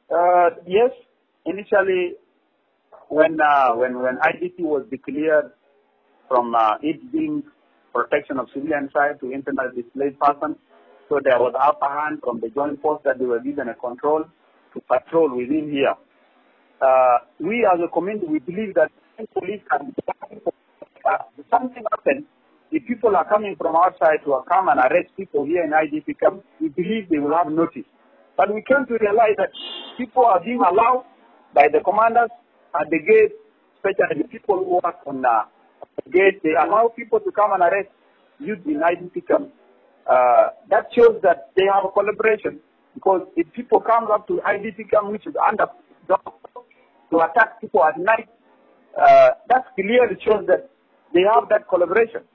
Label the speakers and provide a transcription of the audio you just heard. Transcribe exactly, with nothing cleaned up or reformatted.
Speaker 1: Uh, yes, initially when uh, when when I D P was declared from uh, it being protection of civilian side to internal displaced persons, so there was upper hand from the joint force that they were given a control to patrol within here. Uh, we as a community, we believe that police can uh, something happens. If people are coming from outside to come and arrest people here in I D P camp, we believe they will have notice. But we came to realize that people are being allowed by the commanders at the gate, especially the people who work on uh, the gate. They allow people to come and arrest youth in I D P camp. Uh, that shows that they have a collaboration. Because if people come up to I D P camp, which is under to attack people at night, uh, that clearly shows that they have that collaboration.